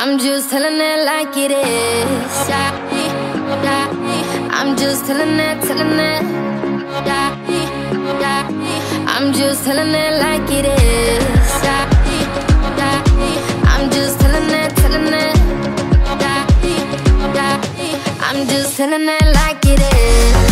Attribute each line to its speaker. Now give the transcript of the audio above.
Speaker 1: I'm just telling it like it is. I'm just telling it, telling it. I'm just telling it like it is. I'm just telling it, telling it. I'm just telling it like it is.